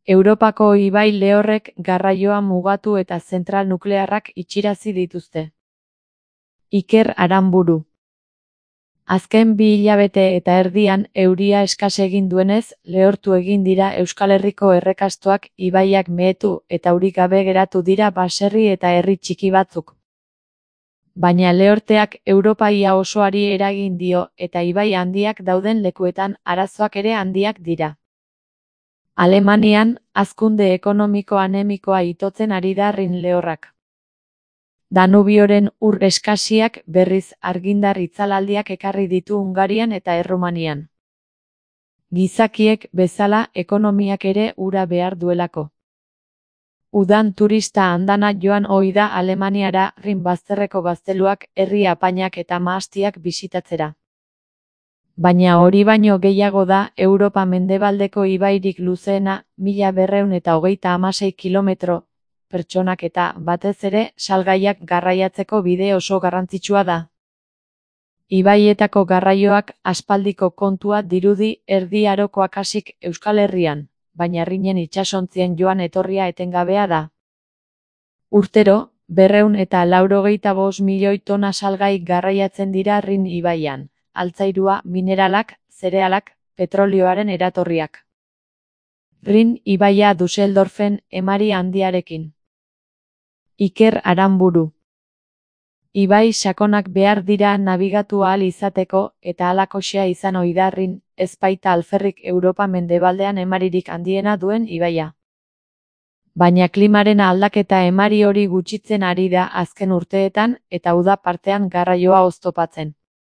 Europako ibai lehorrek garraioa mugatu eta zentral nuklearrak itxirazi dituzte. Iker Aranburu. Azken 2 hilabete eta erdian euria eskas egin duenez, lehortu egin dira Euskal Herriko errekastoak, ibaiak mehetu eta urik gabe geratu dira baserri eta herri txiki batzuk. Baina lehorteak Europa ia osoari eragin dio eta ibai handiak dauden lekuetan arazoak ere handiak dira. Alemanian, hazkunde ekonomiko anemikoa itotzen ari da Rin lehorrak. Danubioren ur eskasiak berriz argindar itzalaldiak ekarri ditu Hungarian eta Errumanian. Gizakiek bezala ekonomiak ere ura behar duelako. Udan turista andana joan ohi da Alemaniara Rin bazterreko gazteluak, herri apainak eta mahastiak bisitatzera. Baina hori baino gehiago da Europa mendebaldeko ibairik luzeena, 1226 kilometro, pertsonak eta, batez ere, salgaiak garraiatzeko bide oso garrantzitsua da. Ibaietako garraioak aspaldiko kontua dirudi Erdi Arokoak hasik Euskal Herrian, baina Rinen itsasontzien joan etorria etengabea da. Urtero, 285 milioi tona salgai garraiatzen dira Rin ibaian, altzairua, mineralak, zerealak, petrolioaren eratorriak. Rin ibaia Düsseldorfen emari handiarekin. Iker Aranburu. Ibai sakonak behar dira nabigatu ahal izateko eta halakoxea izan ohi da Rin, ez baita alferrik Europa mendebaldean emaririk handiena duen ibaia. Baina klimaren aldaketa emari hori gutxitzen ari da azken urteetan eta uda partean garraioa oztopatzen.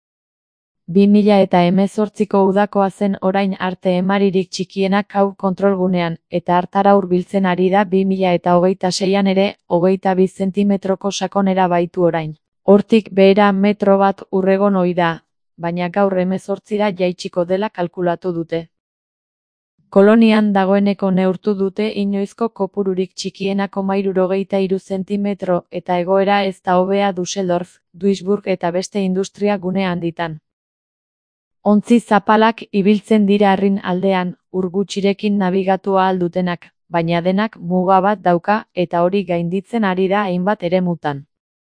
2018ko udakoa zen orain arte emaririk txikienak hau kontrolgunean, eta hartara hurbiltzen ari da 2026an ere, 22 zentimetroko sakonera baitu orain. Hortik behera metro bat urregon ohi da, baina gaur 18ra jaitsiko dela kalkulatu dute. Kolonian dagoeneko neurtu dute inoizko kopururik txikienak 73 zentimetro eta egoera ez da hobea Düsseldorf, Duisburg eta beste industria gune handitan. Ontzi zapalak ibiltzen dira Rin aldean, ur gutxirekin nabigatu ahal dutenak, baina denak muga bat dauka eta hori gainditzen ari da hainbat eremutan.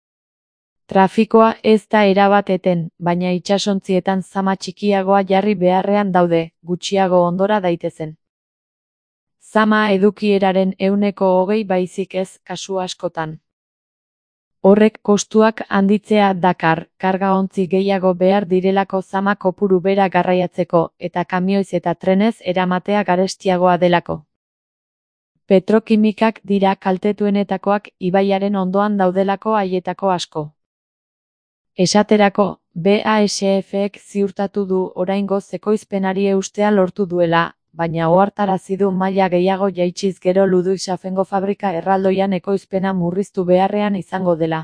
Trafikoa ez da erabat eten, baina itsasontzietan zama txikiagoa jarri beharrean daude, gutxiago ondora daitezen. Zama edukieraren 20% baizik ez, kasu askotan. Horrek kostuak handitzea dakar, karga-ontzi gehiago behar direlako zama kopuru bera garraiatzeko, eta kamioiz eta trenez eramatea garestiagoa delako. Petrokimikak dira kaltetuenetakoak ibaiaren ondoan daudelako haietako asko. Esaterako, BASF-ek ziurtatu du oraingoz ekoizpenari eustea lortu duela, baina ohartarazi du maila gehiago jaitsiz gero Ludwigshafengo fabrika erraldoian ekoizpena murriztu beharrean izango dela.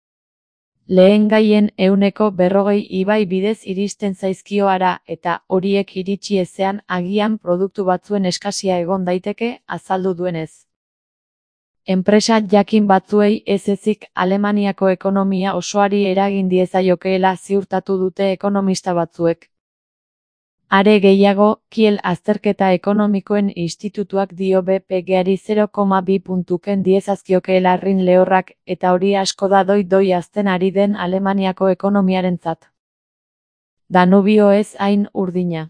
Lehengaien 40% ibai bidez iristen zaizkio hara eta horiek iritsi ezean agian produktu batzuen eskasia egon daiteke, azaldu duenez. Enpresa jakin batzuei ez ezik Alemaniako ekonomia osoari eragin diezaiokeela ziurtatu dute ekonomista batzuek. Are gehiago, Kiel azterketa ekonomikoen institutuak dio BPG-ari 0,2 puntuken diezazkiokeela Rin lehorrak eta hori asko da doi hazten ari den Alemaniako ekonomiarentzat. Danubio ez hain urdina.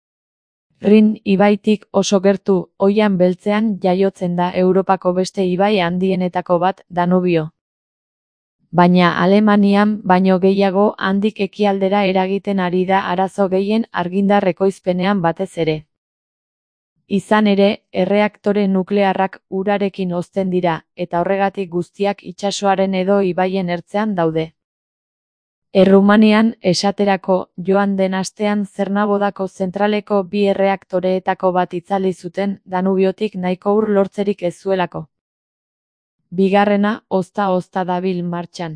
Rin ibaitik oso gertu, oihan beltzean jaiotzen da Europako beste ibai handienetako bat, Danubio. Baina Alemanian baino gehiago handik ekialdera eragiten ari da arazo gehien argindar ekoizpenean batez ere. Izan ere, erreaktore nuklearrak urarekin hozten dira, eta horregatik guztiak itsasoaren edo ibaien ertzean daude. Errumanian, esaterako, joan den astean Zernabodako zentraleko 2 erreaktoreetako bat itzali zuten Danubiotik nahiko ur lortzerik ez zuelako. Bigarrena, ozta dabil martxan.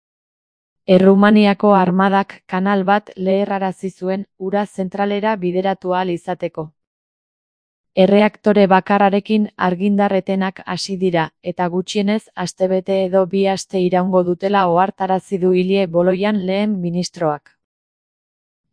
Errumaniako armadak kanal bat leherrarazi zuen ura zentralera bideratu ahal izateko. Erreaktore bakarrarekin argindarretenak hasi dira, eta gutxienez astebete edo 2 aste iraungo dutela ohartarazi du Ilie Boloian lehen ministroak.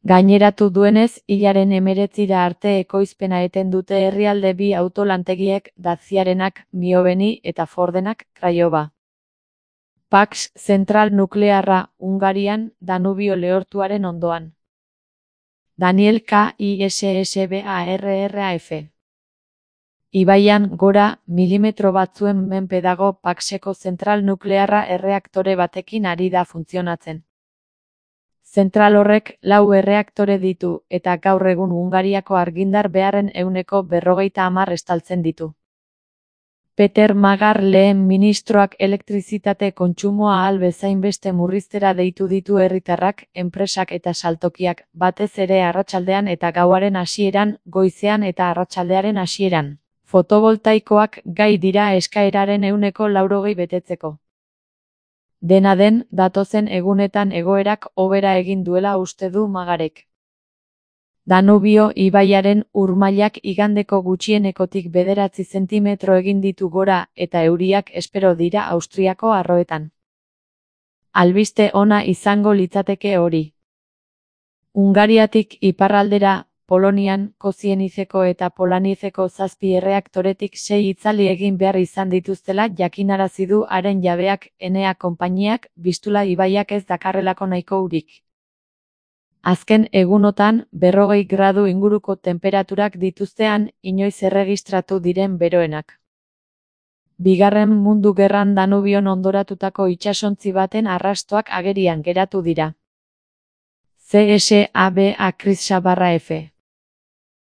Gaineratu duenez, hilaren 19 arte ekoizpena eten dute herrialde bi autolantegiek, Daciarenak Mioveni eta Fordenak Craiova. Pax zentral nuklearra Hungarian, Danubio lehortuaren ondoan. Daniel KISSBARRAF. Ibaian gora, milimetro batzuen menpe dago Paxeko zentral nuklearra erreaktore batekin ari da funtzionatzen. Zentral horrek 4 erreaktore ditu, eta gaur egun Hungariako argindar beharren 50% estaltzen ditu. Peter Magar lehen ministroak elektrizitate kontsumoa ahal bezain beste murriztera deitu ditu herritarrak, enpresak eta saltokiak, batez ere arratsaldean eta gauaren hasieran, goizean eta arratsaldearen hasieran. Fotovoltaikoak gai dira eskaeraren 80% betetzeko. Dena den, datozen egunetan egoerak hobera egin duela uste du Magarek. Danubio ibaiaren ur-mailak igandeko gutxienekotik 9 zentimetro egin ditu gora, eta euriak espero dira Austriako arroetan. Albiste ona izango litzateke hori. Hungariatik iparraldera, Polonian, Kozienizeko eta Polanizeko 7 erreaktoretik 6 itzali egin behar izan dituztela jakinarazi du haren jabeak, Enea konpainiak, Bistula ibaiak ez dakarrelako nahiko urik. Azken egunotan, 40 gradu inguruko tenperaturak dituztean, inoiz erregistratu diren beroenak. Bigarren Mundu Gerran Danubion ondoratutako itsasontzi baten arrastoak agerian geratu dira. CSABA F.